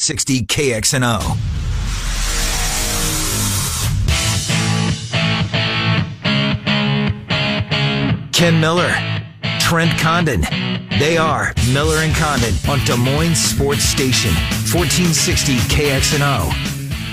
1460 KXNO. Ken Miller, Trent Condon. They are Miller and Condon on Des Moines Sports Station, 1460 KXNO.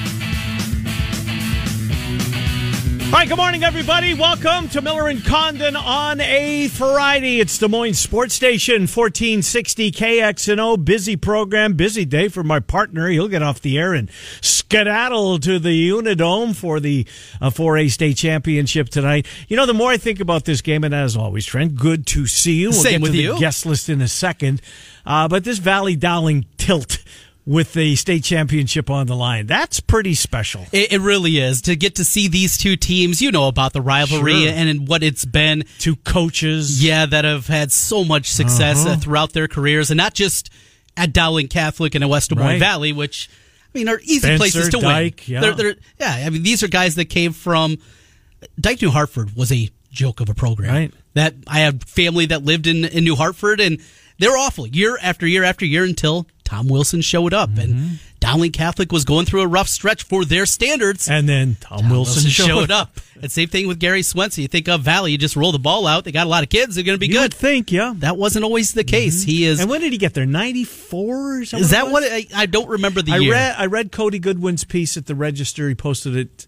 All right, good morning, everybody. Welcome to Miller and Condon on a Friday. It's Des Moines Sports Station, 1460 KXNO. Busy program, busy day for my partner. He'll get off the air and skedaddle to the Unidome for the 4A state championship tonight. You know, the more I think about this game, and as always, Trent, good to see you. We'll Same get with to you. the guest list in a second. But this Valley Dowling tilt with the state championship on the line, that's pretty special. It really is. To get to see these two teams, you know about the rivalry Sure. and what it's been. Two coaches. Yeah, that have had so much success throughout their careers, and not just at Dowling Catholic and at West Des Moines Right. Valley, which, I mean, are easy Spencer, places to Dyke, win. yeah. I mean, these are guys that came from... Dyke New Hartford was a joke of a program. Right. That I have family that lived in New Hartford, and they were awful year after year after year until Tom Wilson showed up, and Dowling Catholic was going through a rough stretch for their standards. And then Tom Wilson showed up. And same thing with Gary Swenson. You think of Valley, you just roll the ball out. They got a lot of kids. They're going to be You good. would think, yeah. That wasn't always the case. He is. And when did he get there? 94 or something? Is that what? I don't remember the year. I read Cody Goodwin's piece at the Register. He posted it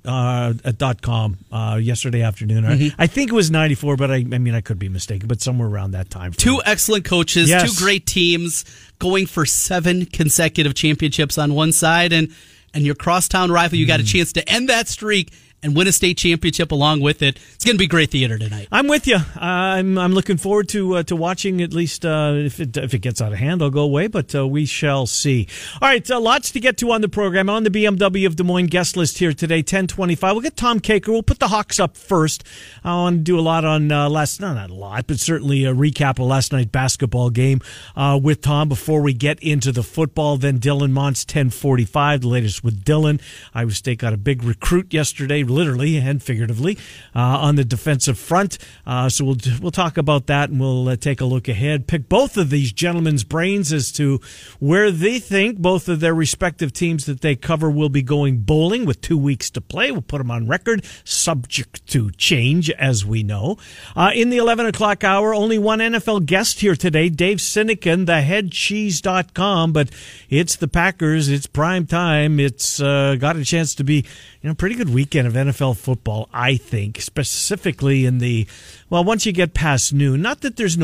at .com yesterday afternoon. I think it was 94, but I mean I could be mistaken. But somewhere around that time. Two excellent coaches, Yes. two great teams, going for 7 consecutive championships on one side, and your crosstown rival. You got a chance to end that streak and win a state championship along with it. It's going to be great theater tonight. I'm with you. I'm looking forward to watching, at least if it gets out of hand, I'll go away, but we shall see. All right, lots to get to on the program. On the BMW of Des Moines guest list here today, 1025. We'll get Tom Caker. We'll put the Hawks up first. I want to do a lot on not a lot, but certainly a recap of last night's basketball game with Tom before we get into the football. Then Dylan Montz, 1045. The latest with Dylan. Iowa State got a big recruit yesterday, literally and figuratively, on the defensive front. So we'll talk about that, and we'll take a look ahead. Pick both of these gentlemen's brains as to where they think both of their respective teams that they cover will be going bowling with 2 weeks to play. We'll put them on record, subject to change, as we know. In the 11 o'clock hour, only one NFL guest here today, Dave Sinekin, theheadcheese.com, but it's the Packers. It's prime time. It's got a chance to be pretty good weekend of NFL football, I think, specifically in the, once you get past noon, not that there's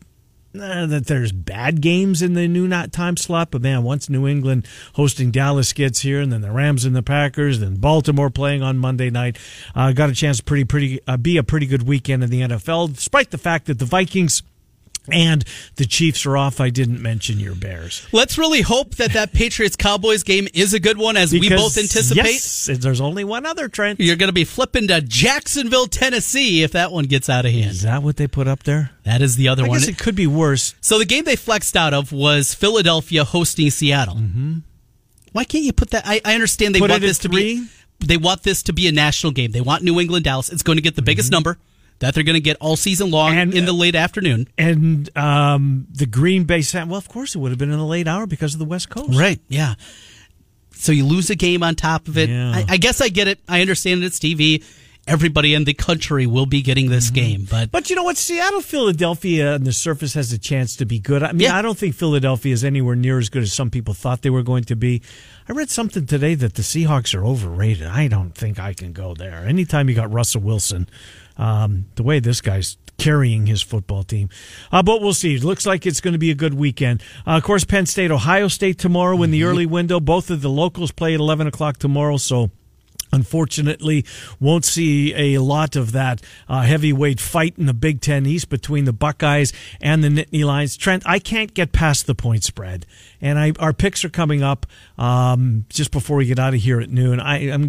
that there's bad games in the noon time slot, but man, once New England hosting Dallas gets here, and then the Rams and the Packers, then Baltimore playing on Monday night, got a chance to be a pretty good weekend in the NFL, despite the fact that the Vikings and the Chiefs are off. I didn't mention your Bears. Let's really hope that Patriots-Cowboys game is a good one, as we both anticipate. Yes, there's only one other, Trent. You're going to be flipping to Jacksonville, Tennessee, if that one gets out of hand. Is that what they put up there? That is the other one. I guess it could be worse. So the game they flexed out of was Philadelphia hosting Seattle. Mm-hmm. Why can't you put that? I understand they want this to be. They want this to be a national game. They want New England, Dallas. It's going to get the biggest number that they're going to get all season long in the late afternoon. And the Green Bay, of course it would have been in the late hour because of the West Coast. Right, yeah. So you lose a game on top of it. Yeah. I guess I get it. I understand it's TV. Everybody in the country will be getting this game. But you know what? Seattle, Philadelphia on the surface has a chance to be good. I mean, I don't think Philadelphia is anywhere near as good as some people thought they were going to be. I read something today that the Seahawks are overrated. I don't think I can go there. Anytime you got Russell Wilson, the way this guy's carrying his football team. But we'll see. It looks like it's going to be a good weekend. Of course, Penn State, Ohio State tomorrow in the early window. Both of the locals play at 11 o'clock tomorrow, so unfortunately won't see a lot of that heavyweight fight in the Big Ten East between the Buckeyes and the Nittany Lions. Trent, I can't get past the point spread, and our picks are coming up just before we get out of here at noon.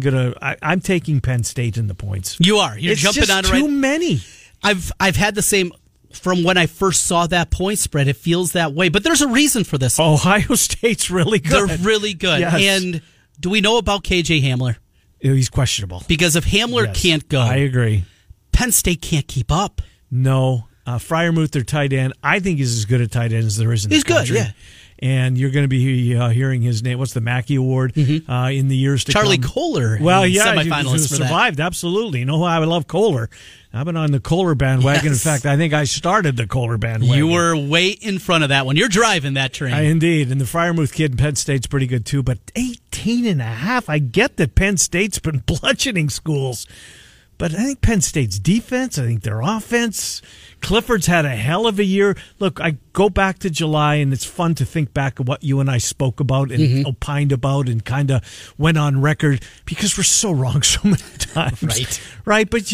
I'm taking Penn State in the points. You are. You're jumping on it right. Too many. I've had the same from when I first saw that point spread. It feels that way, but there's a reason for this. Ohio State's really good. They're really good. Yes. And do we know about KJ Hamler? He's questionable. Because if Hamler can't go, I agree. Penn State can't keep up. No. Freiermuth, their tight end, I think is as good a tight end as there is in the country. He's good, yeah. and you're going to be hearing his name. What's the Mackey Award in the years to Charlie come? Kohler. Well, yeah, semifinalist for survived. that. Absolutely. You know who I love? Kohler. I've been on the Kohler bandwagon. Yes. In fact, I think I started the Kohler bandwagon. You were way in front of that one. You're driving that train. Indeed. And the Freiermuth kid in Penn State's pretty good, too. But 18.5. I get that Penn State's been bludgeoning schools. But I think Penn State's defense, I think their offense, Clifford's had a hell of a year. Look, I go back to July, and it's fun to think back of what you and I spoke about and opined about and kind of went on record because we're so wrong so many times. Right? But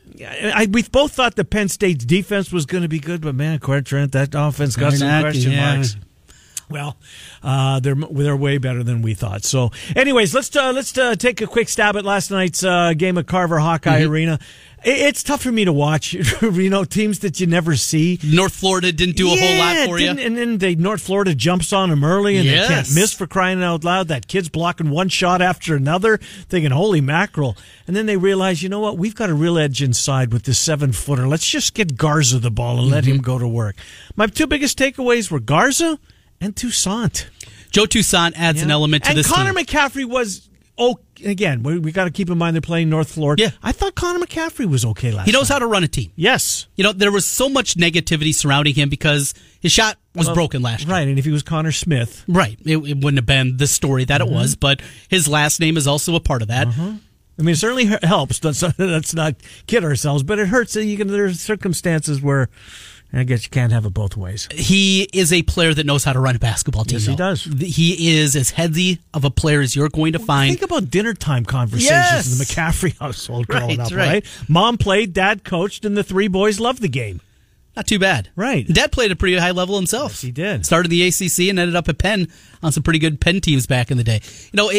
we both thought the Penn State's defense was going to be good, but man, Trent, that offense got some question marks. Well, they're way better than we thought. So, anyways, let's take a quick stab at last night's game at Carver Hawkeye Arena. It's tough for me to watch, teams that you never see. North Florida didn't do a whole lot for you. And then North Florida jumps on them early, and they can't miss for crying out loud. That kid's blocking one shot after another, thinking, holy mackerel. And then they realize, you know what, we've got a real edge inside with this 7-footer. Let's just get Garza the ball and let him go to work. My two biggest takeaways were Garza and Toussaint. Joe Toussaint adds an element to this team. And Connor McCaffrey was again, we got to keep in mind they're playing North Florida. Yeah. I thought Connor McCaffrey was okay last night. He knows how to run a team. Yes. There was so much negativity surrounding him because his shot was broken last year. Right, and if he was Connor Smith. Right. It wouldn't have been the story that it was, but his last name is also a part of that. I mean, it certainly helps. Let's not kid ourselves, but it hurts. There's circumstances where I guess you can't have it both ways. He is a player that knows how to run a basketball team. Yes, he does. He is as heady of a player as you're going to find. Think about dinner time conversations in the McCaffrey household growing up, right? Mom played, Dad coached, and the three boys loved the game. Not too bad. Right. Dad played at a pretty high level himself. Yes, he did. Started the ACC and ended up at Penn on some pretty good Penn teams back in the day.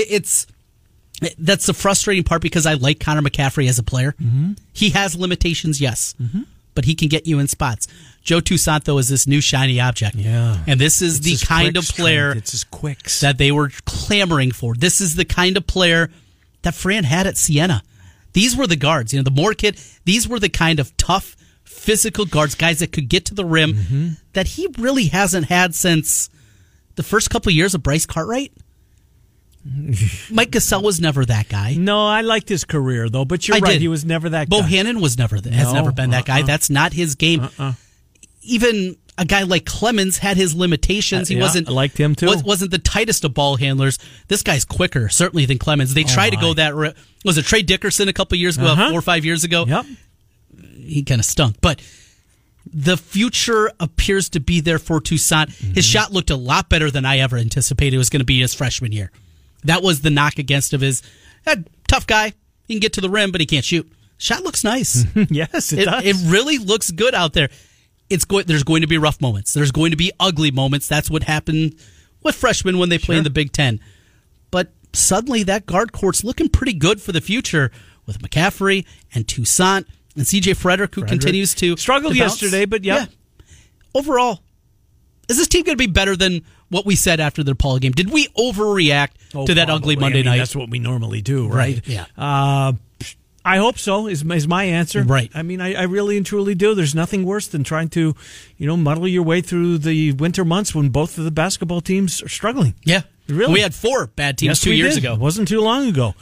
That's the frustrating part because I like Connor McCaffrey as a player. He has limitations, yes, but he can get you in spots. Joe Toussaint, though, is this new shiny object. Yeah. And this is the kind of player that they were clamoring for. This is the kind of player that Fran had at Siena. These were the guards. The Moore kid, these were the kind of tough, physical guards, guys that could get to the rim that he really hasn't had since the first couple of years of Bryce Cartwright. Mike Gasol was never that guy. No, I liked his career, though, but you're right. He was never that guy. Bohannon has never been that guy. That's not his game. Even a guy like Clemens had his limitations. He wasn't. I liked him too. Wasn't the tightest of ball handlers. This guy's quicker, certainly, than Clemens. They tried to go that. Was it Trey Dickerson a couple years ago, 4 or 5 years ago? Yep. He kind of stunk, but the future appears to be there for Toussaint. His shot looked a lot better than I ever anticipated it was going to be his freshman year. That was the knock against of his tough guy. He can get to the rim, but he can't shoot. Shot looks nice. Yes, it does. It really looks good out there. There's going to be rough moments. There's going to be ugly moments. That's what happened with freshmen when they play in the Big Ten. But suddenly that guard court's looking pretty good for the future with McCaffrey and Toussaint and C.J. Frederick, who continues to struggled yesterday, but yeah. Overall, is this team going to be better than what we said after the DePaul game? Did we overreact to that ugly Monday night? That's what we normally do, right? Yeah. I hope so, is my answer. Right. I mean, I really and truly do. There's nothing worse than trying to, muddle your way through the winter months when both of the basketball teams are struggling. Yeah. Really? We had 4 bad teams 2 years ago. It wasn't too long ago.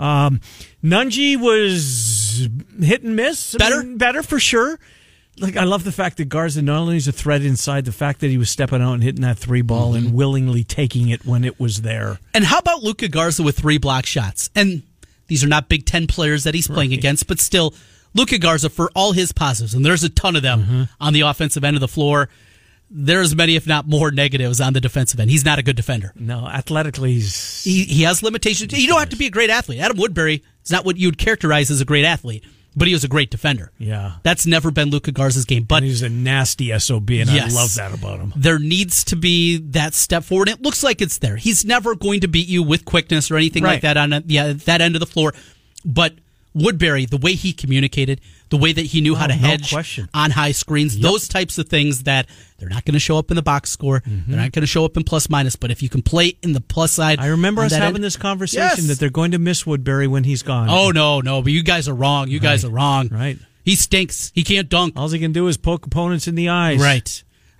Nunji was hit and miss. Better for sure. I love the fact that Garza not only is a threat inside, the fact that he was stepping out and hitting that 3 ball and willingly taking it when it was there. And how about Luka Garza with 3 block shots? And these are not Big Ten players that he's playing against, but still, Luka Garza, for all his positives, and there's a ton of them on the offensive end of the floor, there's many, if not more, negatives on the defensive end. He's not a good defender. No, athletically, he has limitations. You don't have to be a great athlete. Adam Woodbury is not what you'd characterize as a great athlete, but he was a great defender. Yeah. That's never been Luka Garza's game. But he's a nasty SOB, and I love that about him. There needs to be that step forward. It looks like it's there. He's never going to beat you with quickness or anything like that on that end of the floor. But Woodbury, the way he communicated, the way that he knew how to hedge on high screens, those types of things that they're not going to show up in the box score. They're not going to show up in plus minus. But if you can play in the plus side. I remember us having this conversation that they're going to miss Woodbury when he's gone. Oh, no. But you guys are wrong. Guys are wrong. Right. He stinks. He can't dunk. All he can do is poke opponents in the eyes. Right.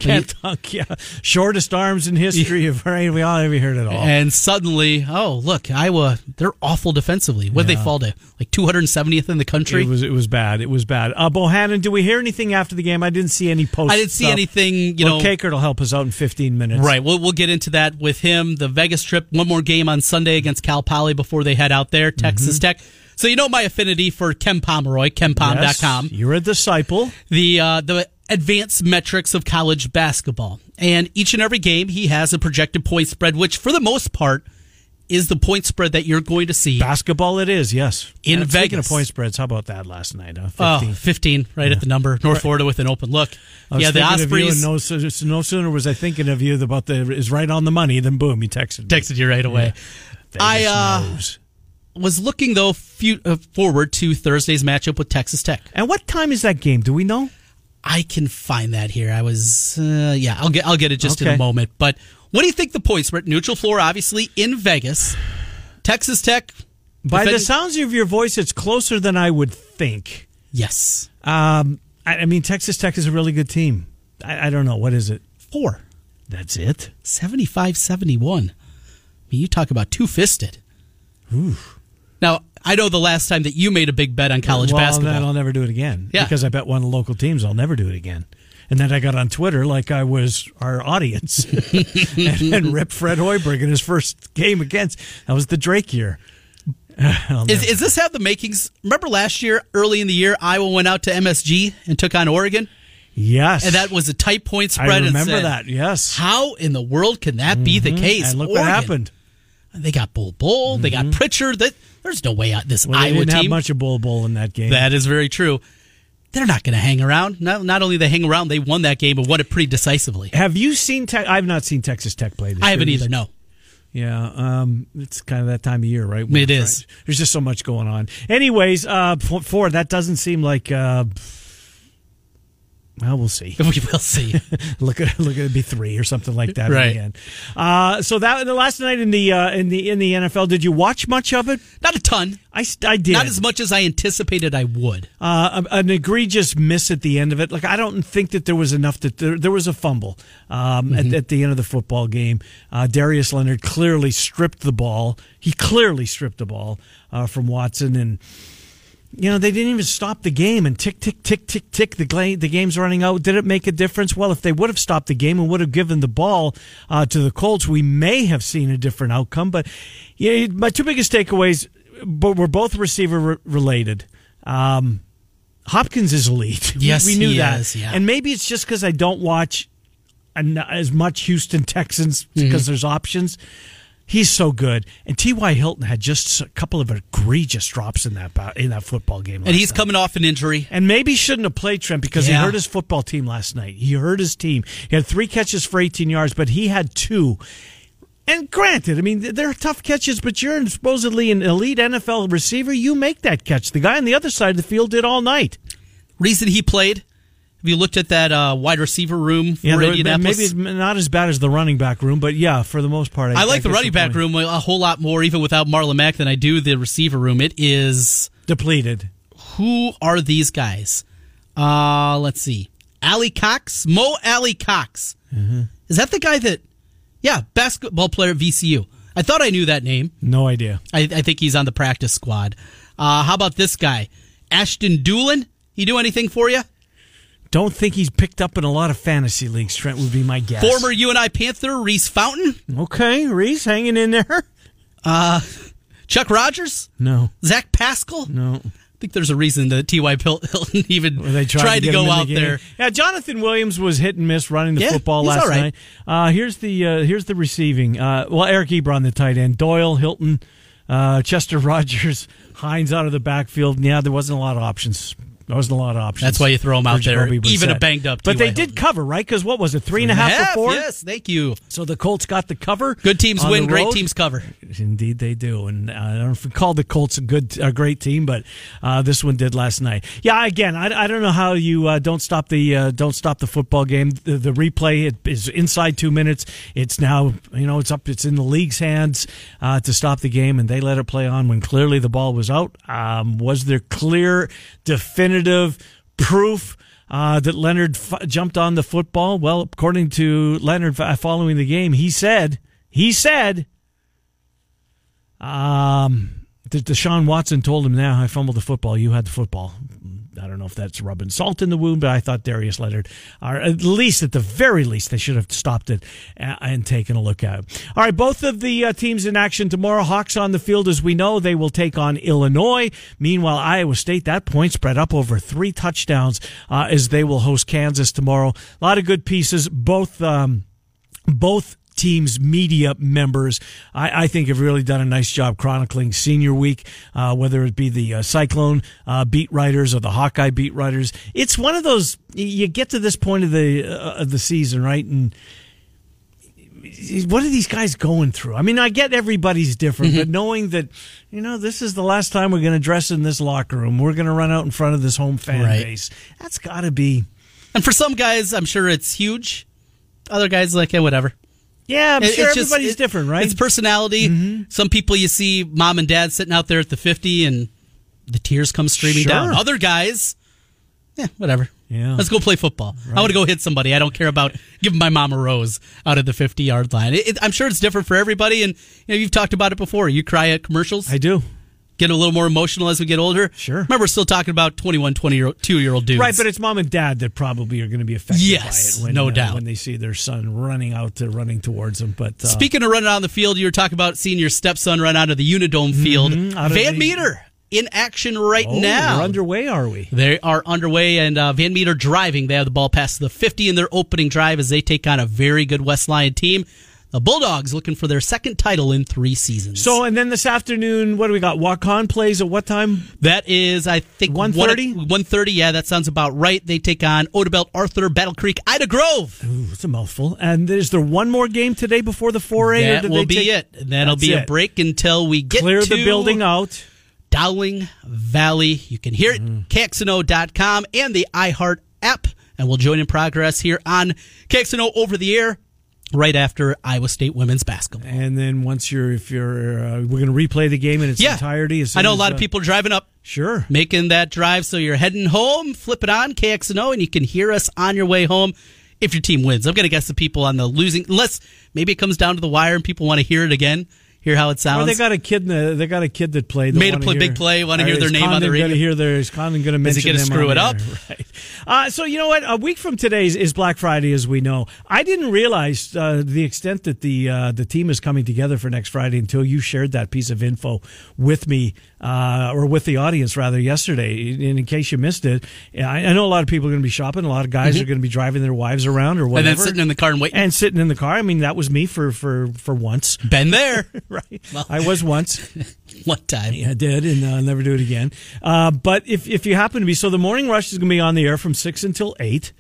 Can't dunk, yeah. Shortest arms in history of right. We all ever heard it all. And suddenly, look, Iowa, they're awful defensively. What did they fall to? Like 270th in the country? It was bad. It was bad. Bohannon, do we hear anything after the game? I didn't see any posts. I didn't see anything, Kakert will help us out in 15 minutes. Right. We'll get into that with him. The Vegas trip, one more game on Sunday against Cal Poly before they head out there, Texas Tech. So you know my affinity for Ken Pomeroy, KenPom.com. Yes, you're a disciple. The advanced metrics of college basketball. And each and every game, he has a projected point spread, which for the most part is the point spread that you're going to see. Basketball it is, yes. In Vegas. Speaking of point spreads, how about that last night? 15, right at the number. North Florida with an open look. The Ospreys. No sooner was I thinking of you about is right on the money, then boom, you texted me. Texted you right away. Yeah. I was looking, though, forward to Thursday's matchup with Texas Tech. And what time is that game? Do we know? I can find that here. I was, I'll get it just in a moment. But what do you think the point spread? Neutral floor, obviously, in Vegas. Texas Tech. By the sounds of your voice, it's closer than I would think. Yes. I mean, Texas Tech is a really good team. I don't know. What is it? 4. That's it? 75-71. I mean, you talk about two-fisted. Ooh. Now, I know the last time that you made a big bet on college basketball. Then I'll never do it again. Yeah. Because I bet one of the local teams, I'll never do it again. And then I got on Twitter like I was our audience and ripped Fred Hoiberg in his first game against. That was the Drake year. Is this have the makings? Remember last year, early in the year, Iowa went out to MSG and took on Oregon? Yes. And that was a tight point spread. I remember that, yes. How in the world can that be the case? And look what happened. They got Bull. They got Pritchard. There's no way out this Iowa team. They didn't have much of Bull in that game. That is very true. They're not going to hang around. Not only they hang around, they won that game and won it pretty decisively. Have you seen I've not seen Texas Tech play this year. I haven't either, no. Yeah, it's kind of that time of year, right? It is. There's just so much going on. Anyways, 4, that doesn't seem like... well, we'll see. We will see. look at it be 3 or something like that right. in the end. So that the last night in the NFL, did you watch much of it? Not a ton. I did. Not as much as I anticipated I would. An egregious miss at the end of it. Like I don't think that there was enough. There was a fumble at the end of the football game. Darius Leonard clearly stripped the ball. He clearly stripped the ball from Watson and. They didn't even stop the game, and tick, tick, tick, tick, tick, the game's running out. Did it make a difference? Well, if they would have stopped the game and would have given the ball to the Colts, we may have seen a different outcome. But my 2 biggest takeaways were both receiver-related. Hopkins is elite. Yes, we knew he that. is, yeah. And maybe it's just because I don't watch as much Houston Texans because there's options. He's so good. And T.Y. Hilton had just a couple of egregious drops in that football game. And he's coming off an injury. And maybe shouldn't have played, Trent, because he hurt his football team last night. He hurt his team. He had 3 catches for 18 yards, but he had 2. And granted, I mean, they're tough catches, but you're supposedly an elite NFL receiver. You make that catch. The guy on the other side of the field did all night. Reason he played? Have you looked at that wide receiver room for Indianapolis? Maybe not as bad as the running back room, but yeah, for the most part. I like the running back room a whole lot more, even without Marlon Mack, than I do the receiver room. It is... depleted. Who are these guys? Let's see. Ali Cox? Mo Ali Cox. Mm-hmm. Is that the guy that... Yeah, basketball player at VCU. I thought I knew that name. No idea. I think he's on the practice squad. How about this guy? Ashton Doolin? He do anything for you? Don't think he's picked up in a lot of fantasy leagues, Trent, would be my guess. Former UNI Panther, Reese Fountain. Okay, Reese hanging in there. Chuck Rogers? No. Zach Pascal? No. I think there's a reason that T.Y. Hilton even tried to go out there. Yeah, Jonathan Williams was hit and miss running the football last night. Here's the receiving. Eric Ebron, the tight end. Doyle, Hilton, Chester Rogers, Hines out of the backfield. Yeah, there wasn't a lot of options. There wasn't a lot of options. That's why you throw them out there, even a banged up. But they did cover, right? Because what was it, 3.5 or 4? Yes, thank you. So the Colts got the cover. Good teams win, great teams cover. Indeed, they do. And I don't know if we call the Colts a great team, but this one did last night. Yeah, again, I don't know how you don't stop the football game. The replay is inside 2 minutes. It's now it's in the league's hands to stop the game, and they let it play on when clearly the ball was out. Was there clear, definitive proof that Leonard jumped on the football. Well, according to Leonard following the game, he said Deshaun Watson told him, "Now I fumbled the football. You had the football." I don't know if that's rubbing salt in the wound, but I thought Darius Leonard, or at the very least, they should have stopped it and taken a look at it. All right, both of the teams in action tomorrow. Hawks on the field, as we know. They will take on Illinois. Meanwhile, Iowa State, that point spread up over 3 touchdowns as they will host Kansas tomorrow. A lot of good pieces. Both teams' media members, I think, have really done a nice job chronicling Senior Week, whether it be the Cyclone beat writers or the Hawkeye beat writers. It's one of those, you get to this point of the season, right? And what are these guys going through? I mean, I get everybody's different, but knowing that, this is the last time we're going to dress in this locker room, we're going to run out in front of this home fan base. That's got to be. And for some guys, I'm sure it's huge. Other guys, like, whatever. Yeah, I'm sure everybody's different, right? It's personality. Mm-hmm. Some people you see mom and dad sitting out there at the 50 and the tears come streaming down. Other guys, whatever. Yeah. Let's go play football. Right. I want to go hit somebody. I don't care about giving my mom a rose out of the 50-yard line. I'm sure it's different for everybody, and you've talked about it before. You cry at commercials. I do. Get a little more emotional as we get older. Sure. Remember, we're still talking about 21, 22-year-old dudes. Right, but it's mom and dad that probably are going to be affected by it. No doubt. When they see their son running towards them. But speaking of running out on the field, you were talking about seeing your stepson run out of the Unidome field. Van Meter in action right now. We're underway, are we? They are underway, and Van Meter driving. They have the ball past the 50 in their opening drive as they take on a very good West Lyon team. The Bulldogs looking for their second title in 3 seasons. So, and then this afternoon, what do we got? Waukon plays at what time? That is, I think, 1:30? 1:30, yeah, that sounds about right. They take on Odebelt, Arthur, Battle Creek, Ida Grove. Ooh, it's a mouthful. And is there one more game today before the 4A? That will be it. That'll be a break until we get Clear the building out. Dowling Valley. You can hear it, KXNO.com and the iHeart app. And we'll join in progress here on KXNO over the air. Right after Iowa State women's basketball. And then we're going to replay the game in its entirety. I know a lot of people are driving up. Sure. Making that drive. So you're heading home, flip it on, KXNO, and you can hear us on your way home if your team wins. I'm going to guess the people on the losing, unless maybe it comes down to the wire and people want to hear it again. Hear how it sounds. Well, they got a kid that played. Made a big play. Want to hear their name on the radio. Is Condon going to mention them? Is he going to screw it up? Right. So you know what? A week from today is Black Friday, as we know. I didn't realize the extent that the team is coming together for next Friday until you shared that piece of info with me, or with the audience rather, yesterday. And in case you missed it, I know a lot of people are going to be shopping. A lot of guys are going to be driving their wives around or whatever, and then sitting in the car and waiting. And sitting in the car. I mean, that was me for once. Been there. Right. Well, I was once. One time. Yeah, I did, and I'll never do it again. But if you happen to be, so the Morning Rush is going to be on the air from 6 until 8.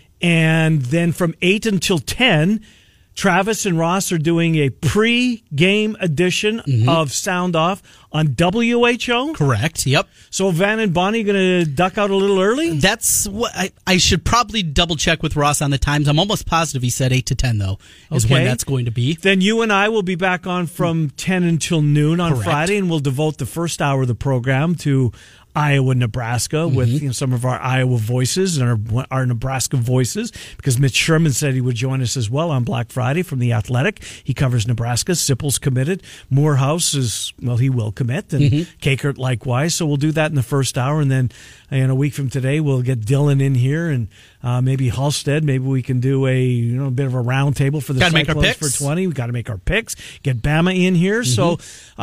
And then from 8 until 10, Travis and Ross are doing a pre-game edition of Sound Off on WHO. Correct. Yep. So Van and Bonnie going to duck out a little early? That's what I should probably double check with Ross on the times. I'm almost positive he said 8 to 10 though is when that's going to be. Then you and I will be back on from 10 until noon on Friday, and we'll devote the first hour of the program to Iowa, Nebraska, with some of our Iowa voices and our Nebraska voices, because Mitch Sherman said he would join us as well on Black Friday from The Athletic. He covers Nebraska. Sipple's committed. Morehouse he will commit, and Kakert likewise. So we'll do that in the first hour, and then in a week from today, we'll get Dylan in here, and maybe Halstead. Maybe we can do a bit of a round table for the Cyclones for 20. We got to make our picks. Get Bama in here. So.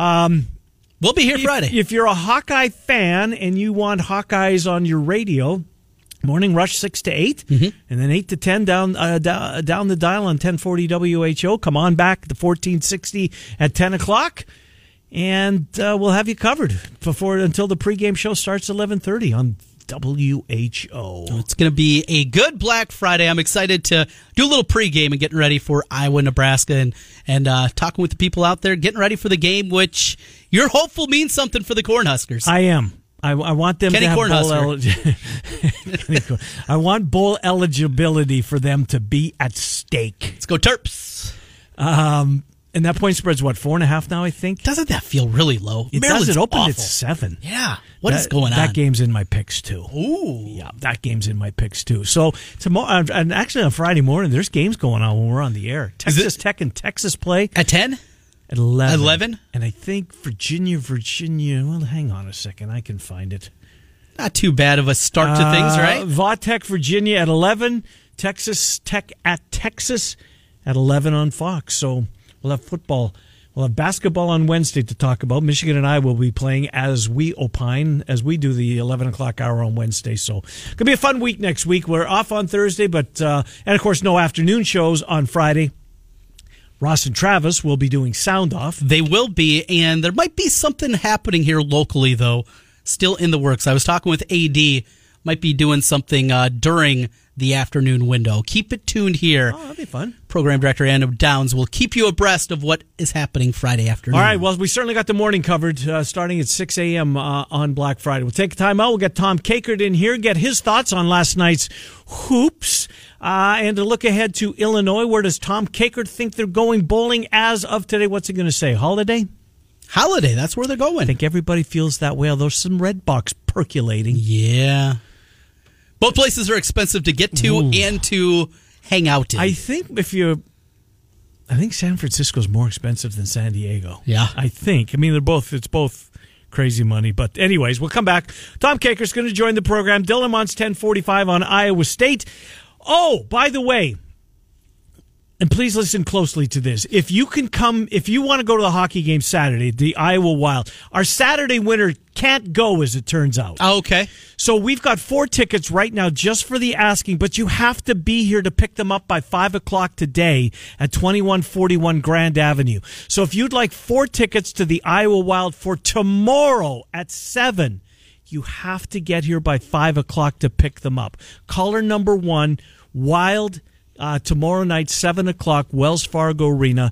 We'll be here Friday. If you're a Hawkeye fan and you want Hawkeyes on your radio, Morning Rush 6 to 8, and then 8 to 10 down the dial on 1040 WHO. Come on back to 1460 at 10 o'clock, and we'll have you covered until the pregame show starts 11:30 on WHO. It's going to be a good Black Friday. I'm excited to do a little pregame and getting ready for Iowa, Nebraska, and talking with the people out there, getting ready for the game, which you're hopeful means something for the Cornhuskers. I am. I want them Kenny to have Cornhusker. I want bowl eligibility for them to be at stake. Let's go Terps. And And that point spread's what, 4.5 now, I think? Doesn't that feel really low? It Maryland's does. It opened awful. at 7. Yeah. What is going on? That game's in my picks, too. Ooh. Yeah, that game's in my picks, too. So tomorrow, and actually on Friday morning, there's games going on when we're on the air. Texas Tech and Texas play. At 10? At 11. 11? And I think Virginia, well, hang on a second. I can find it. Not too bad of a start to things, right? Va-Tech, Virginia at 11. Texas Tech at Texas at 11 on Fox. So we'll have football. We'll have basketball on Wednesday to talk about. Michigan and I will be playing as we opine, as we do the 11 o'clock hour on Wednesday. So it's going to be a fun week next week. We're off on Thursday, but and of course no afternoon shows on Friday. Ross and Travis will be doing Sound Off. They will be, and there might be something happening here locally, though, still in the works. I was talking with AD, might be doing something during the afternoon window. Keep it tuned here. Oh, that'll be fun. Program Director Adam Downs will keep you abreast of what is happening Friday afternoon. All right, well, we certainly got the morning covered starting at 6 a.m. On Black Friday. We'll take a time out. We'll get Tom Kakert in here, get his thoughts on last night's hoops, and to look ahead to Illinois. Where does Tom Kakert think they're going bowling as of today? What's he going to say? Holiday? Holiday, that's where they're going. I think everybody feels that way, although there's some red box percolating. Yeah. Both places are expensive to get to and to hang out in. I think San Francisco's more expensive than San Diego. Yeah. I think. I mean, it's both crazy money. But anyways, we'll come back. Tom Kakert's going to join the program. Dylan Mont's 10:45 on Iowa State. Oh, by the way, and please listen closely to this. If you want to go to the hockey game Saturday, the Iowa Wild, our Saturday winner can't go, as it turns out. Oh, okay. So we've got 4 tickets right now just for the asking, but you have to be here to pick them up by 5 o'clock today at 2141 Grand Avenue. So if you'd like 4 tickets to the Iowa Wild for tomorrow at 7, you have to get here by 5 o'clock to pick them up. Caller number 1, Wild, tomorrow night, 7 o'clock, Wells Fargo Arena.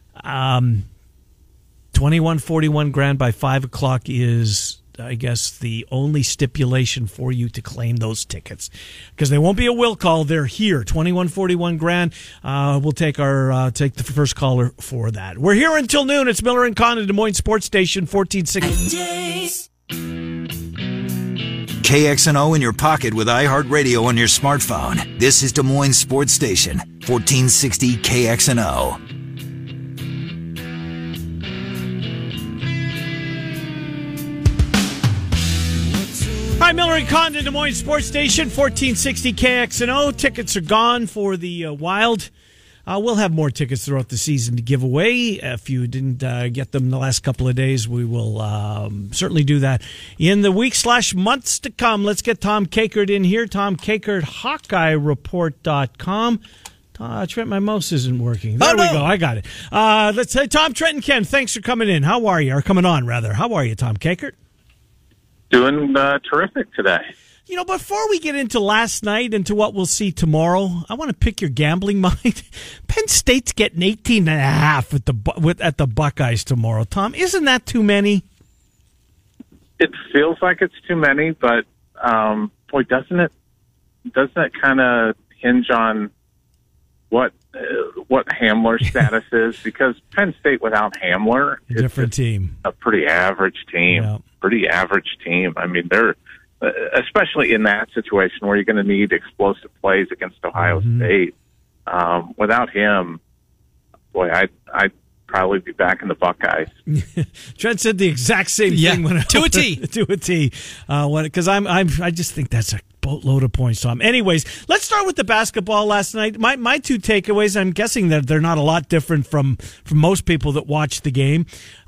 2141 Grand by 5 o'clock is, I guess, the only stipulation for you to claim those tickets. Because they won't be a will call. They're here. 2141 Grand. We'll take the first caller for that. We're here until noon. It's Miller and Condon, Des Moines Sports Station, 1460. KXNO in your pocket with iHeartRadio on your smartphone. This is Des Moines Sports Station, 1460 KXNO. Hi, Miller and Condon, Des Moines Sports Station, 1460 KXNO. Tickets are gone for the Wild. We'll have more tickets throughout the season to give away. If you didn't get them the last couple of days, we will certainly do that in the weeks/months to come. Let's get Tom Kakert in here. Tom Kakert, HawkeyeReport.com. Trent, my mouse isn't working. There we go. I got it. Let's say Tom, Trent, and Ken, thanks for coming in. How are you? Or coming on, rather. How are you, Tom Kakert? Doing terrific today. You know, before we get into last night and to what we'll see tomorrow, I want to pick your gambling mind. Penn State's getting 18.5 at the Buckeyes tomorrow. Tom, isn't that too many? It feels like it's too many, but boy, doesn't it kind of hinge on what Hamler's status is? Because Penn State without Hamler, different team, a pretty average team. Yeah. Pretty average team. I mean, they're especially in that situation where you're going to need explosive plays against Ohio State. Without him, boy, I'd probably be back in the Buckeyes. Trent said the exact same thing to a T. To a T. Because I just think that's a boatload of points, Tom. Anyways, let's start with the basketball last night. My 2 takeaways, I'm guessing that they're not a lot different from most people that watched the game.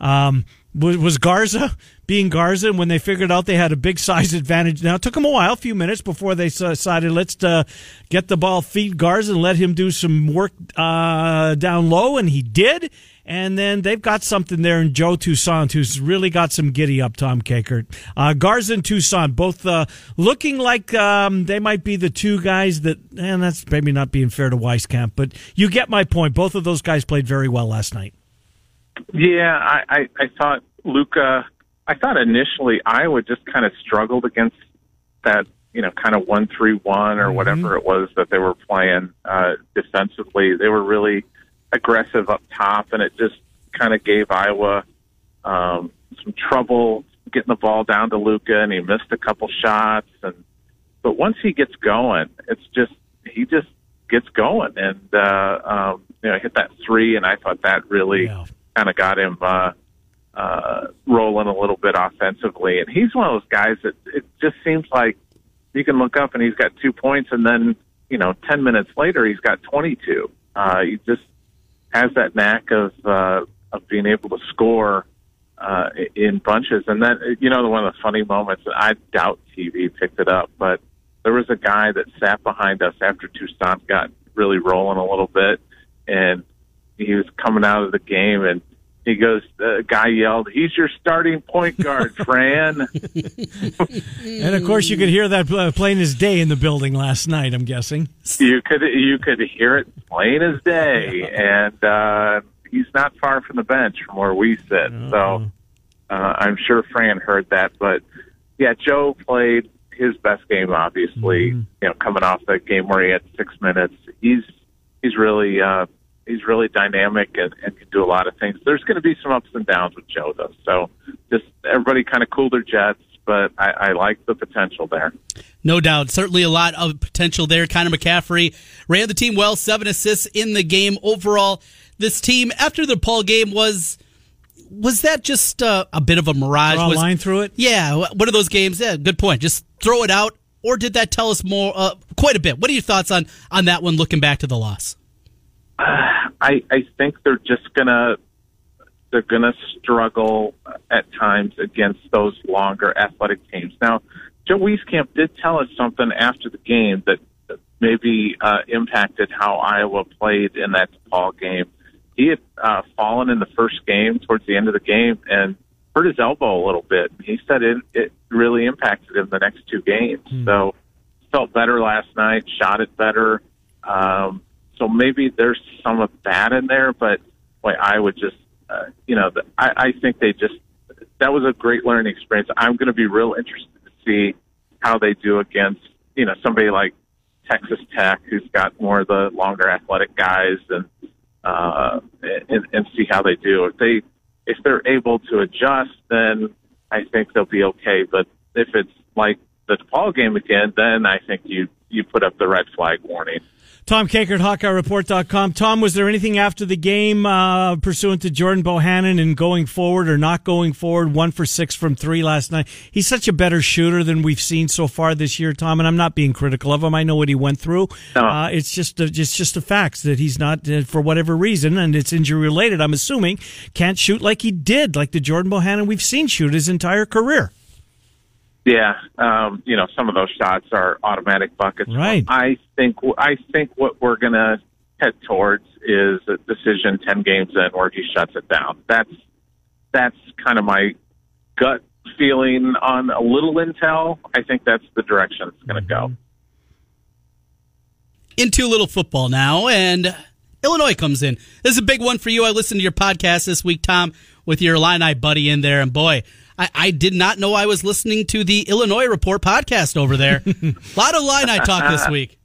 Was Garza being Garza, and when they figured out they had a big size advantage. Now, it took them a few minutes before they decided, let's get the ball, feed Garza, and let him do some work down low, and he did. And then they've got something there in Joe Toussaint, who's really got some giddy up, Tom Kakert. Garza and Toussaint, both looking like they might be the 2 guys that, and that's maybe not being fair to Weiskamp, but you get my point. Both of those guys played very well last night. Yeah, I thought Luka. I thought initially Iowa just kind of struggled against that, kind of 1-3-1 or whatever it was that they were playing defensively. They were really aggressive up top, and it just kind of gave Iowa some trouble getting the ball down to Luka, and he missed a couple shots. But once he gets going, he just gets going, and hit that three, and I thought that really kind of got him rolling a little bit offensively. And he's one of those guys that it just seems like you can look up and he's got 2 points, and then 10 minutes later he's got 22. He just has that knack of being able to score in bunches. And then one of the funny moments, I doubt TV picked it up, but there was a guy that sat behind us after Tucson got really rolling a little bit, and he was coming out of the game, and he goes, the guy yelled, "He's your starting point guard, Fran." And of course, you could hear that plain as day in the building last night, I'm guessing. You could hear it plain as day, and he's not far from the bench from where we sit. So I'm sure Fran heard that. But yeah, Joe played his best game, obviously. Coming off that game where he had 6 minutes, he's really dynamic and can do a lot of things. There's going to be some ups and downs with Joe, though. So just everybody kind of cool their jets, but I like the potential there. No doubt. Certainly a lot of potential there. Connor McCaffrey ran the team well, 7 assists in the game. Overall, this team, after the DePaul game, was that just a bit of a mirage? Draw a line through it? Yeah, one of those games. Yeah, good point. Just throw it out, or did that tell us more? Quite a bit. What are your thoughts on that one, looking back to the loss? I think they're gonna struggle at times against those longer athletic teams. Now, Joe Wieskamp did tell us something after the game that maybe impacted how Iowa played in that DePaul game. He had fallen in the first game towards the end of the game and hurt his elbow a little bit. He said it really impacted him the next 2 games. So felt better last night, shot it better. So maybe there's some of that in there, but boy, I would just, I think that was a great learning experience. I'm going to be real interested to see how they do against, somebody like Texas Tech, who's got more of the longer athletic guys, and see how they do. If they're able to adjust, then I think they'll be okay. But if it's like the DePaul game again, then I think you put up the red flag warning. Tom Kakert, HawkeyeReport.com. Tom, was there anything after the game pursuant to Jordan Bohannon and going forward or not going forward? 1 for 6 from 3 last night. He's such a better shooter than we've seen so far this year, Tom, and I'm not being critical of him. I know what he went through. No. It's just a fact that he's not, for whatever reason, and it's injury-related, I'm assuming, can't shoot like he did, like the Jordan Bohannon we've seen shoot his entire career. Yeah, some of those shots are automatic buckets. Right. I think what we're going to head towards is a decision 10 games in where he shuts it down. That's kind of my gut feeling on a little intel. I think that's the direction it's going to go. Into a little football now, and Illinois comes in. This is a big one for you. I listened to your podcast this week, Tom, with your Illini buddy in there, and boy, I did not know I was listening to the Illinois Report podcast over there. A lot of Illini talk this week.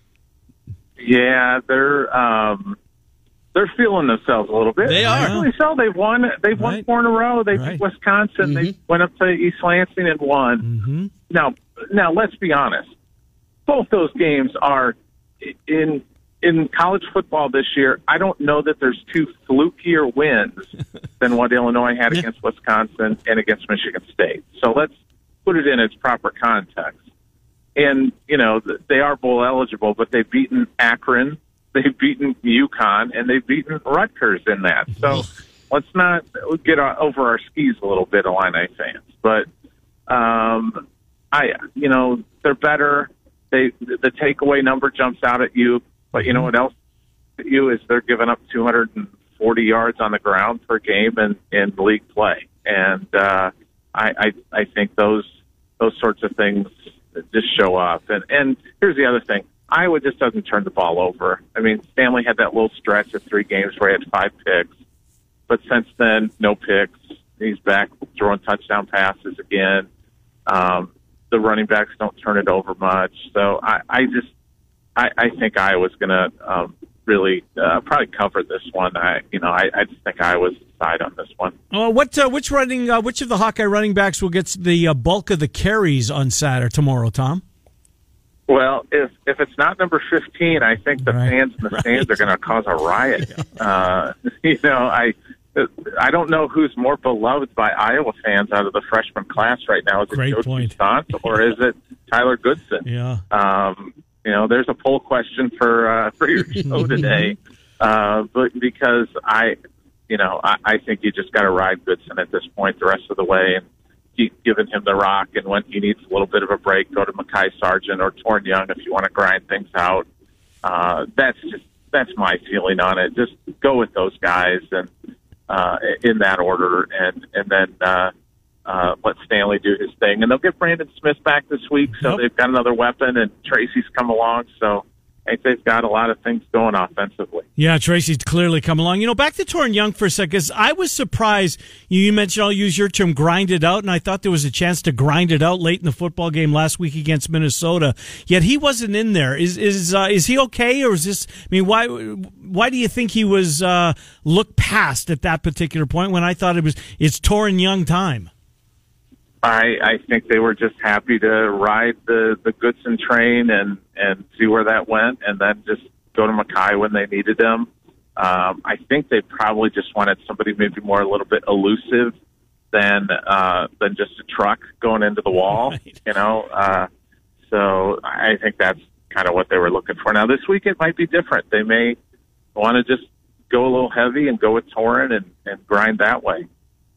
Yeah, they're feeling themselves a little bit. They are. Actually, so they've won 4 in a row. They beat Wisconsin. They went up to East Lansing and won. Now let's be honest. Both those games are in college football this year. I don't know that there's 2 flukier wins than what Illinois had against Wisconsin and against Michigan State. So let's put it in its proper context. And, they are bowl eligible, but they've beaten Akron, they've beaten UConn, and they've beaten Rutgers in that. So let's not get over our skis a little bit, Illini fans. But, they're better. The takeaway number jumps out at you. But you know what else at you is they're giving up 240 yards on the ground per game in league play. And I think those sorts of things just show up. And here's the other thing. Iowa just doesn't turn the ball over. I mean, Stanley had that little stretch of 3 games where he had 5 picks. But since then, no picks. He's back throwing touchdown passes again. The running backs don't turn it over much. So I think Iowa's going to really probably cover this one. I just think Iowa's side on this one. Which of the Hawkeye running backs will get the bulk of the carries on tomorrow, Tom? Well, if it's not number 15, I think the fans in the stands are going to cause a riot. I don't know who's more beloved by Iowa fans out of the freshman class right now. Is it Joe Toussaint or is it Tyler Goodson? Yeah. There's a poll question for your show today, but because I think you just got to ride Goodson at this point the rest of the way and keep giving him the rock. And when he needs a little bit of a break, go to Mekhi Sargent or Torrin Young if you want to grind things out. That's my feeling on it. Just go with those guys and in that order, and then let Stanley do his thing. And they'll get Brandon Smith back this week, so they've got another weapon, and Tracy's come along, so I think they've got a lot of things going offensively. Yeah, Tracy's clearly come along. Back to Torrin Young for a second, because I was surprised. You mentioned, I'll use your term, grind it out, and I thought there was a chance to grind it out late in the football game last week against Minnesota. Yet he wasn't in there. Is he okay, or is this? I mean, why do you think he was looked past at that particular point when I thought it's Torrin Young time? I think they were just happy to ride the Goodson train and see where that went, and then just go to Mekhi when they needed him. I think they probably just wanted somebody maybe more a little bit elusive than just a truck going into the wall, right. So I think that's kind of what they were looking for. Now this week it might be different. They may want to just go a little heavy and go with Torrin and grind that way.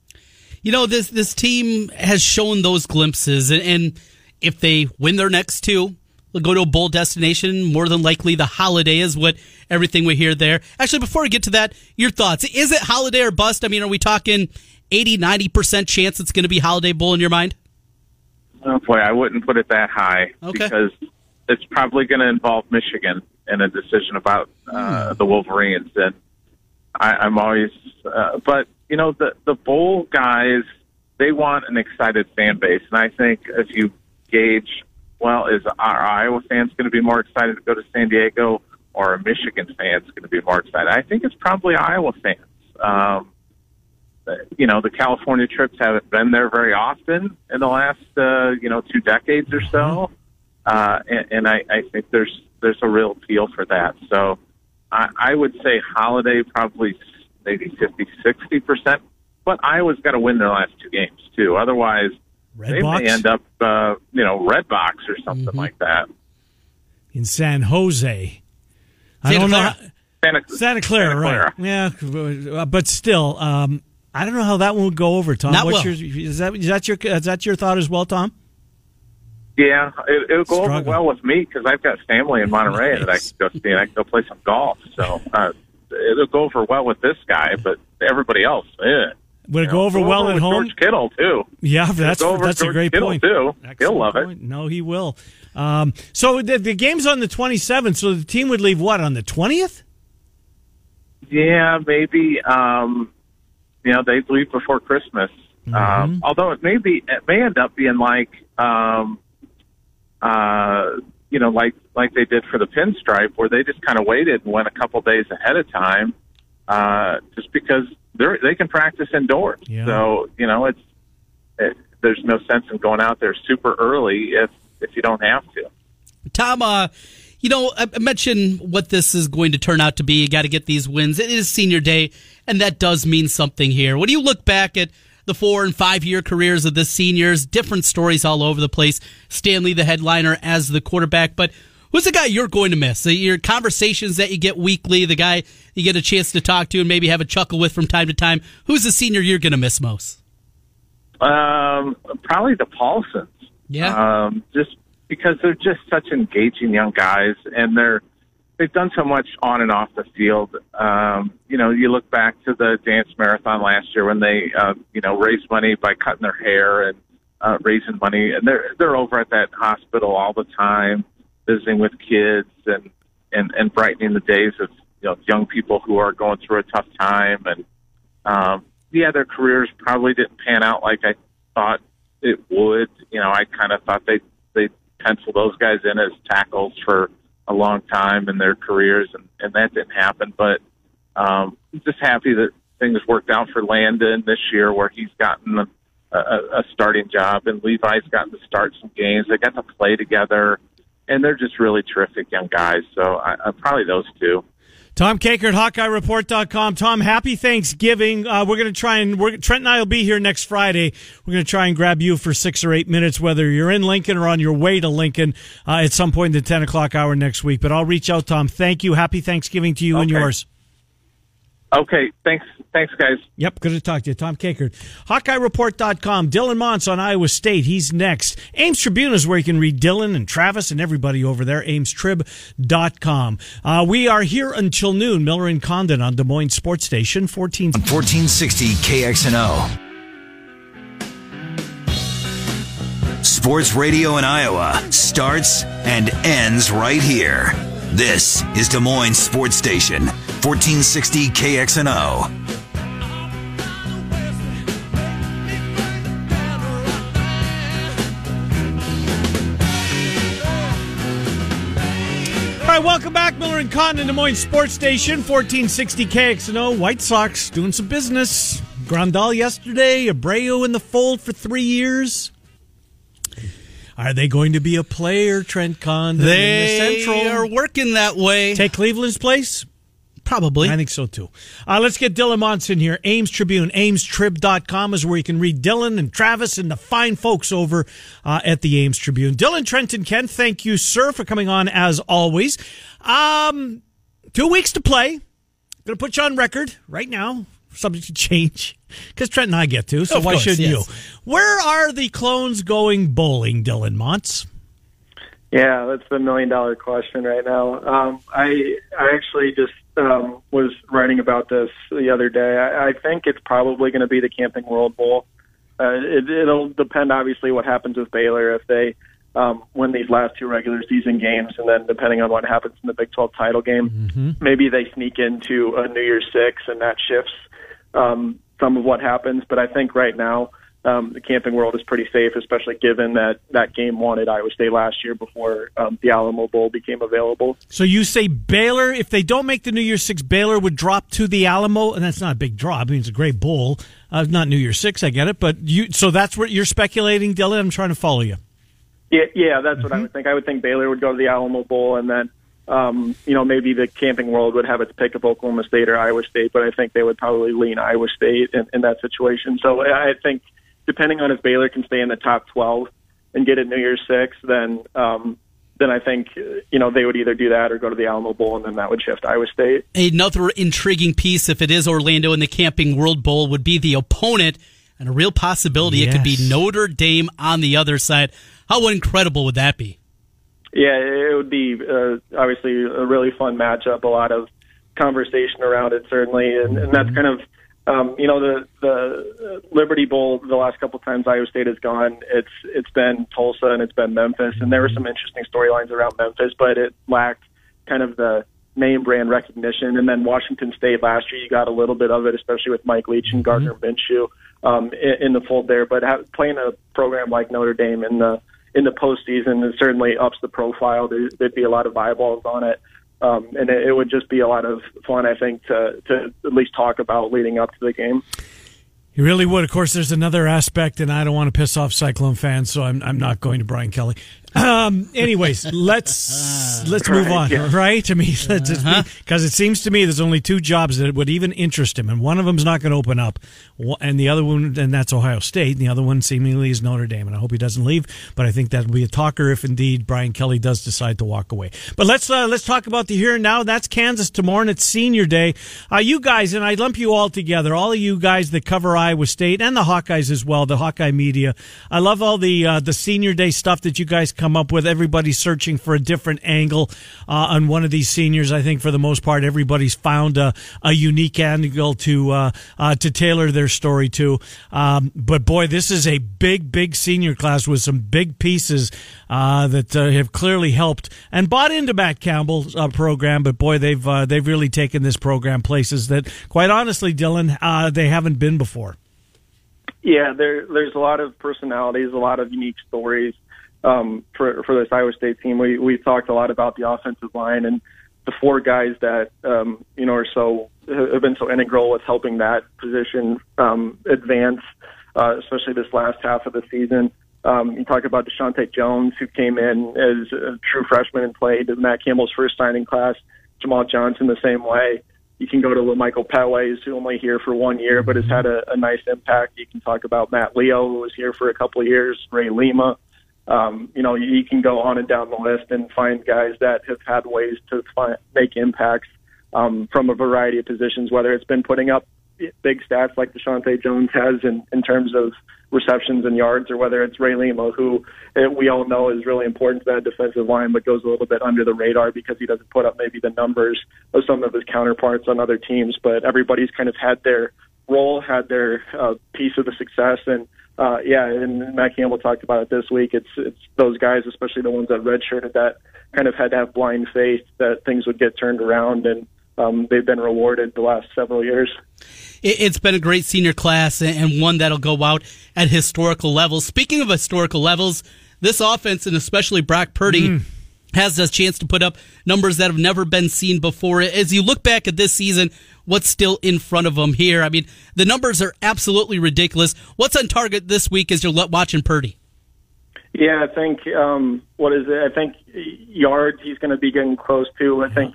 This team has shown those glimpses, and if they win their next two, they'll go to a bowl destination. More than likely, the Holiday is what everything we hear there. Actually, before we get to that, your thoughts. Is it Holiday or bust? I mean, are we talking 80, 90% chance it's going to be Holiday Bowl in your mind? Oh, boy, I wouldn't put it that high, okay, because it's probably going to involve Michigan in a decision about the Wolverines. And I'm always but the bowl guys, they want an excited fan base. And I think if you gauge, is our Iowa fans going to be more excited to go to San Diego, or are Michigan fans going to be more excited? I think it's probably Iowa fans. The California trips haven't been there very often in the last, 2 decades or so. And I think there's a real appeal for that. So I would say Holiday probably maybe 50, 60%, but Iowa's got to win their last 2 games too. Otherwise, they may end up, Red Box or something like that. In San Jose. I don't know. Santa Clara, right. Yeah, but still, I don't know how that one would go over, Tom. Is that your thought as well, Tom? Yeah, it'll go over well with me because I've got family in Monterey that I can go see, and I can go play some golf. So it'll go over well with this guy, but everybody else, would it go over well at home? George Kittle too. Yeah, that's a great point. Too. He'll love it. No, he will. So the game's on the 27th. So the team would leave on the 20th? Yeah, maybe. They'd leave before Christmas. Although it may end up being like they did for the Pinstripe, where they just kind of waited and went a couple days ahead of time, just because they can practice indoors. Yeah. So there's no sense in going out there super early if you don't have to. Tom, I mentioned what this is going to turn out to be. You got to get these wins. It is senior day, and that does mean something here. When you look back at the 4 and 5 year careers of the seniors, different stories all over the place. Stanley, the headliner, as the quarterback, but who's the guy you're going to miss? Your conversations that you get weekly, the guy you get a chance to talk to and maybe have a chuckle with from time to time. Who's the senior you're going to miss most? Probably the Paulsons. Yeah. Just because they're just such engaging young guys, and they've done so much on and off the field. You look back to the dance marathon last year when they, raised money by cutting their hair and raising money, and they're over at that hospital all the time, visiting with kids and brightening the days of young people who are going through a tough time. And their careers probably didn't pan out like I thought it would. I kind of thought they'd pencil those guys in as tackles for a long time in their careers, and that didn't happen. But I'm just happy that things worked out for Landon this year, where he's gotten a starting job, and Levi's gotten to start some games. They got to play together, and they're just really terrific young guys. So I'm probably those two. Tom Kakert, HawkeyeReport.com. Tom, happy Thanksgiving. We're going to try and Trent and I will be here next Friday. We're going to try and grab you for 6 or 8 minutes, whether you're in Lincoln or on your way to Lincoln at some point in the 10 o'clock hour next week. But I'll reach out, Tom. Thank you. Happy Thanksgiving to you and yours. Okay, thanks, guys. Yep, good to talk to you. Tom Kakert, HawkeyeReport.com. Dylan Montz on Iowa State. He's next. Ames Tribune is where you can read Dylan and Travis and everybody over there, AmesTrib.com. We are here until noon. Miller and Condon on Des Moines Sports Station, 1460 KXNO. Sports radio in Iowa starts and ends right here. This is Des Moines Sports Station, 1460 KXNO. All right, welcome back. Miller and Condon, Des Moines Sports Station, 1460 KXNO. White Sox doing some business. Grandal yesterday, Abreu in the fold for 3 years. Are they going to be a player, Trent Condon, in the Central? They are working that way. Take Cleveland's place? Probably. I think so, too. Let's get Dylan Montz in here. Ames Tribune, AmesTrib.com is where you can read Dylan and Travis and the fine folks over at the Ames Tribune. Dylan, Trent, and Ken, thank you, sir, for coming on as always. 2 weeks to play. Going to put you on record right now. Subject to change, because Trent and I get to, so why shouldn't you? Where are the clones going bowling, Dylan Montz? Yeah, that's the $1 million question right now. I actually just was writing about this the other day. I think it's probably going to be the Camping World Bowl. It'll depend, obviously, what happens with Baylor if they win these last 2 regular season games, and then depending on what happens in the Big 12 title game, maybe they sneak into a New Year's Six, and that shifts some of what happens. But I think right now the Camping World is pretty safe, especially given that game won at Iowa State last year before the Alamo Bowl became available. So you say Baylor, if they don't make the New Year's Six, Baylor would drop to the Alamo, and that's not a big drop. I mean, it's a great bowl. Not New Year's Six, I get it. But so that's what you're speculating, Dylan? I'm trying to follow you. Yeah, that's what I would think. I would think Baylor would go to the Alamo Bowl, and then maybe the Camping World would have its pick of Oklahoma State or Iowa State, but I think they would probably lean Iowa State in that situation. So I think depending on if Baylor can stay in the top 12 and get a New Year's Six, then I think they would either do that or go to the Alamo Bowl, and then that would shift Iowa State. Another intriguing piece, if it is Orlando in the Camping World Bowl, would be the opponent, and a real possibility it could be Notre Dame on the other side. How incredible would that be? Yeah, it would be obviously a really fun matchup, a lot of conversation around it, certainly, and that's kind of, the Liberty Bowl, the last couple of times Iowa State has gone, it's been Tulsa and it's been Memphis, and there were some interesting storylines around Memphis, but it lacked kind of the name brand recognition. And then Washington State last year, you got a little bit of it, especially with Mike Leach and Gardner Minshew in the fold there. But playing a program like Notre Dame in the postseason, it certainly ups the profile. There'd be a lot of eyeballs on it. And it would just be a lot of fun, I think, to at least talk about leading up to the game. You really would. Of course, there's another aspect, and I don't want to piss off Cyclone fans, so I'm not going to Brian Kelly. Anyways, let's move on, right? I mean, because it seems to me there's only 2 jobs that would even interest him, and one of them's not going to open up, and the other one, and that's Ohio State, and the other one seemingly is Notre Dame, and I hope he doesn't leave, but I think that'll be a talker if indeed Brian Kelly does decide to walk away. But let's talk about the here and now. That's Kansas tomorrow, and it's Senior Day. You guys, and I lump you all together, all of you guys that cover Iowa State and the Hawkeyes as well, the Hawkeye media. I love all the Senior Day stuff that you guys come up with. Everybody's searching for a different angle on one of these seniors. I think for the most part, everybody's found a unique angle to tailor their story to. But boy, this is a big senior class with some big pieces that have clearly helped and bought into Matt Campbell's program. But boy, they've really taken this program places that, quite honestly, Dylan, they haven't been before. Yeah, there's a lot of personalities, a lot of unique stories. for this Iowa State team. We talked a lot about the offensive line and the 4 guys that have been so integral with helping that position advance, especially this last half of the season. You talk about Deshaunte Jones, who came in as a true freshman and played Matt Campbell's first signing class. Jamal Johnson the same way. You can go to LaMichael Petway, who's only here for 1 year, but has had a nice impact. You can talk about Matt Leo, who was here for a couple of years, Ray Lima. You can go on and down the list and find guys that have had ways to make impacts from a variety of positions, whether it's been putting up big stats like Deshaunte Jones has in terms of receptions and yards, or whether it's Ray Lima, who we all know is really important to that defensive line, but goes a little bit under the radar because he doesn't put up maybe the numbers of some of his counterparts on other teams. But everybody's kind of had their role, had their piece of the success. And and Matt Campbell talked about it this week. It's those guys, especially the ones that redshirted, that kind of had to have blind faith that things would get turned around, and they've been rewarded the last several years. It's been a great senior class and one that'll go out at historical levels. Speaking of historical levels, this offense, and especially Brock Purdy, has a chance to put up numbers that have never been seen before. As you look back at this season, what's still in front of them here? I mean, the numbers are absolutely ridiculous. What's on target this week as you're watching Purdy? Yeah, I think, I think yards he's going to be getting close to. I think,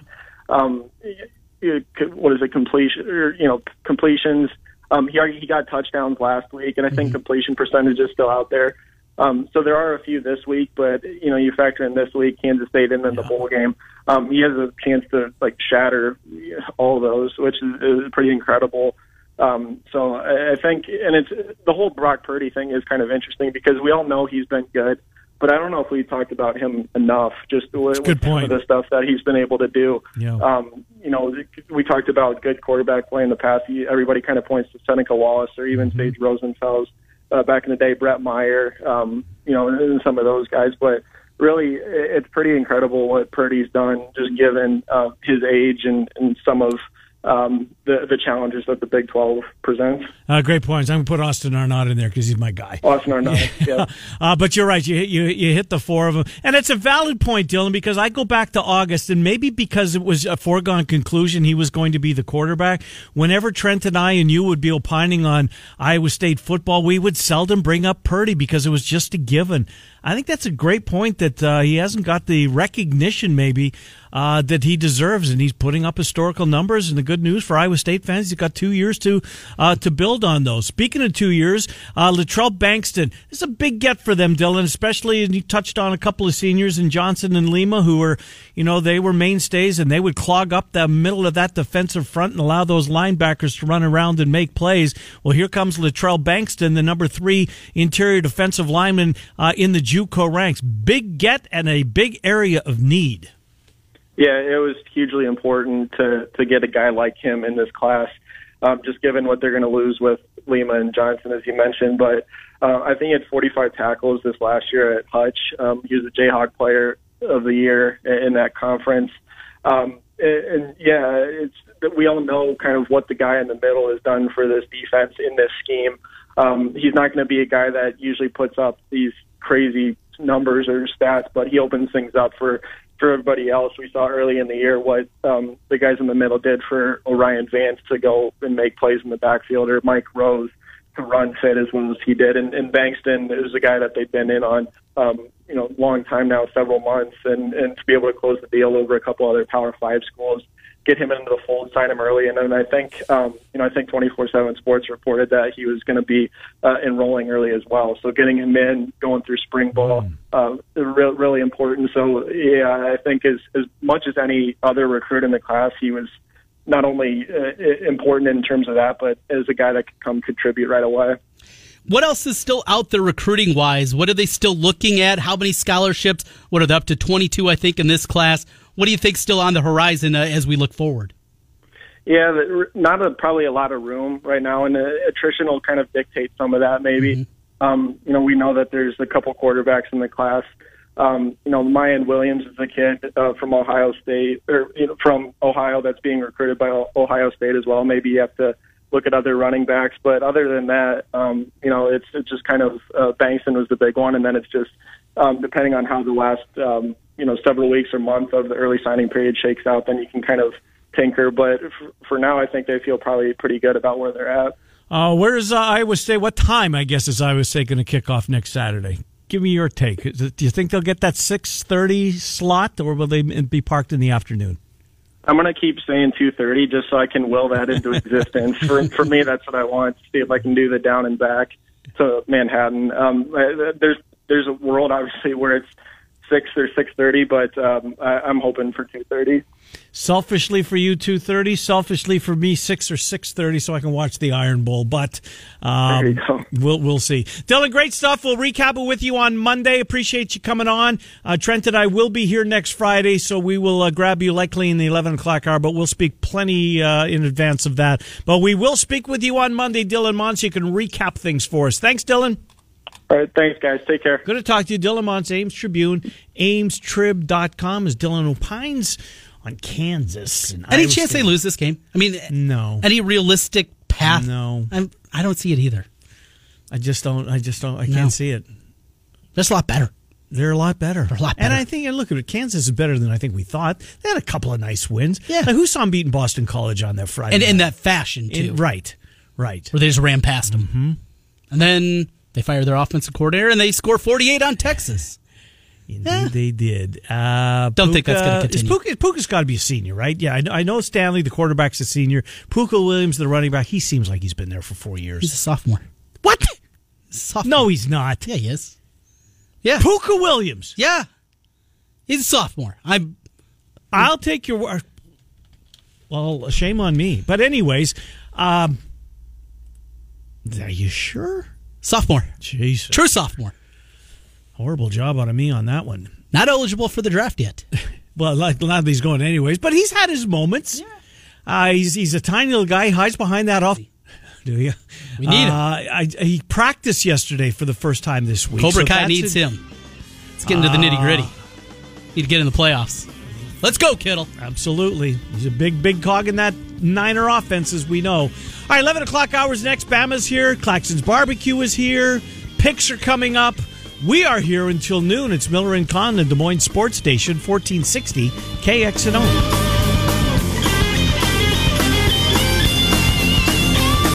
completions. He got touchdowns last week, and I think completion percentage is still out there. So there are a few this week, but you factor in this week, Kansas State, and then the bowl game. He has a chance to shatter all of those, which is pretty incredible. So I think, and it's the whole Brock Purdy thing is kind of interesting because we all know he's been good, but I don't know if we talked about him enough. Just with the stuff that he's been able to do. Yeah. We talked about good quarterback play in the past. Everybody kind of points to Seneca Wallace or even Sage Rosenfels. Back in the day, Brett Meyer, and some of those guys. But really, it's pretty incredible what Purdy's done, just given his age and some of the challenges that the Big 12 presents. Great points. I'm going to put Austin Arnott in there because he's my guy. Austin Arnott, yeah. But you're right. You hit the 4 of them. And it's a valid point, Dylan, because I go back to August, and maybe because it was a foregone conclusion he was going to be the quarterback, whenever Trent and I and you would be opining on Iowa State football, we would seldom bring up Purdy because it was just a given. I think that's a great point that he hasn't got the recognition maybe that he deserves, and he's putting up historical numbers. And the good news for Iowa State fans, he's got 2 years to build on those. Speaking of 2 years, Latrell Bankston, this is a big get for them, Dylan, especially, and you touched on a couple of seniors in Johnson and Lima who were, they were mainstays, and they would clog up the middle of that defensive front and allow those linebackers to run around and make plays. Well, here comes Latrell Bankston, the number 3 interior defensive lineman in the JUCO ranks. Big get and a big area of need. Yeah, it was hugely important to get a guy like him in this class, just given what they're going to lose with Lima and Johnson, as you mentioned. But I think he had 45 tackles this last year at Hutch. He was a Jayhawk Player of the Year in that conference. We all know kind of what the guy in the middle has done for this defense in this scheme. He's not going to be a guy that usually puts up these crazy numbers or stats, but he opens things up for everybody else. We saw early in the year what the guys in the middle did for Orion Vance to go and make plays in the backfield, or Mike Rose to run fit as well as he did. And Bankston is a guy that they've been in on long time now, several months, and to be able to close the deal over a couple other Power 5 schools, get him into the fold, sign him early. And then I think 24/7 Sports reported that he was going to be enrolling early as well. So getting him in, going through spring ball, really important. So yeah, I think as much as any other recruit in the class, he was not only important in terms of that, but as a guy that could come contribute right away. What else is still out there recruiting-wise? What are they still looking at? How many scholarships? What are they up to? 22, I think, in this class. What do you think still on the horizon as we look forward? Yeah, probably a lot of room right now, and attrition will kind of dictate some of that maybe. Mm-hmm. We know that there's a couple quarterbacks in the class. Mayan Williams is a kid from Ohio State, or from Ohio that's being recruited by Ohio State as well. Maybe you have to look at other running backs. But other than that, it's just kind of Bankston was the big one, and then it's just depending on how the last several weeks or month of the early signing period shakes out, then you can kind of tinker. But for now, I think they feel probably pretty good about where they're at. Where's Iowa State? What time, I guess, is Iowa State going to kick off next Saturday? Give me your take. Do you think they'll get that 6:30 slot, or will they be parked in the afternoon? I'm going to keep saying 2:30 just so I can will that into existence. For me, that's what I want, to see if I can do the down and back to Manhattan. There's a world, obviously, where it's 6 or 6:30, but I'm hoping for 2:30. Selfishly for you, 2:30. Selfishly for me, 6 or 6:30, so I can watch the Iron Bowl. But there you go. We'll see. Dylan, great stuff. We'll recap it with you on Monday. Appreciate you coming on. Trent and I will be here next Friday, so we will grab you likely in the 11 o'clock hour, but we'll speak plenty in advance of that. But we will speak with you on Monday, Dylan Montz. You can recap things for us. Thanks, Dylan. All right, thanks, guys. Take care. Good to talk to you. Dylan Montz, Ames Tribune, AmesTrib.com, as Dylan opines on Kansas. Any chance they lose this game? I mean, no. Any realistic path? No. I don't see it either. I can't see it. They're a lot better. They're a lot better. They're a lot better. And I think, look at it, Kansas is better than I think we thought. They had a couple of nice wins. Yeah. Like, who saw them beating Boston College on that Friday and night? in that fashion, too. Right. Where they just ran past them. Mm-hmm. And then they fire their offensive coordinator, and they score 48 on Texas. Indeed, they did. Don't think that's going to continue. Puka's got to be a senior, right? Yeah, I know Stanley, the quarterback's a senior. Puka Williams, the running back, he seems like he's been there for 4 years. He's a sophomore. What? Sophomore. No, he's not. Yeah, he is. Yeah. Puka Williams. Yeah. He's a sophomore. I'll take your word. Well, shame on me. But anyways, are you sure? Sophomore. Jesus. True sophomore. Horrible job out of me on that one. Not eligible for the draft yet. Well, like, a lot of these going anyways, but he's had his moments. Yeah. He's a tiny little guy. He hides behind that off. Do you? We need him. He practiced yesterday for the first time this week. Cobra Kai needs him. Let's get into the nitty-gritty. Need to get in the playoffs. Let's go, Kittle. Absolutely. He's a big cog in that Niner offense, as we know. All right, 11 o'clock hours next. Bama's here. Claxton's Barbecue is here. Picks are coming up. We are here until noon. It's Miller and Con, the Des Moines Sports Station, 1460 KXNO.